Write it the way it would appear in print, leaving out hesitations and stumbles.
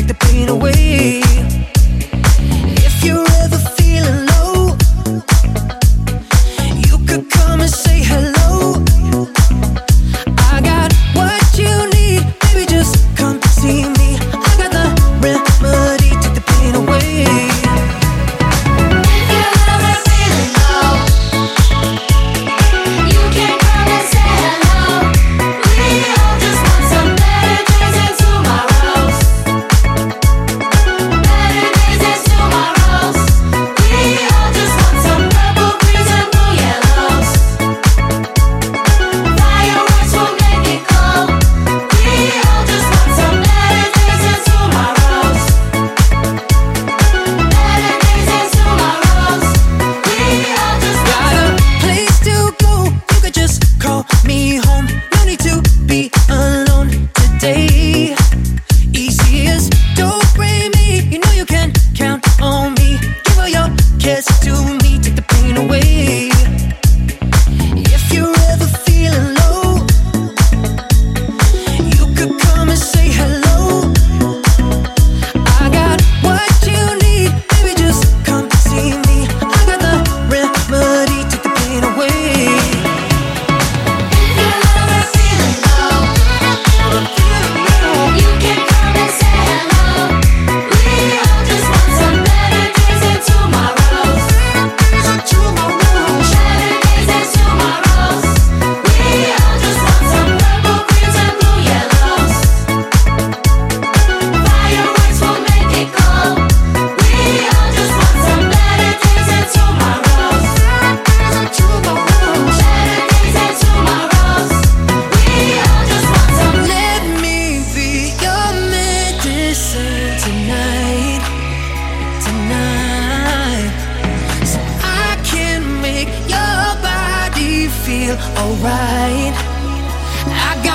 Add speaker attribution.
Speaker 1: take the pain away. If you're ever feeling low, you could come and say hello. I got what you need, baby, just come see me. I got the remedy, take the pain away. Me home, no need to be alone today. Easy as don't bring me, you know you can count on me. Give all your cares to me, take the pain away. If you're ever feeling low, you could come and say hello. I got what you need, baby, just come see me. I got the remedy, take the pain away. Alright, I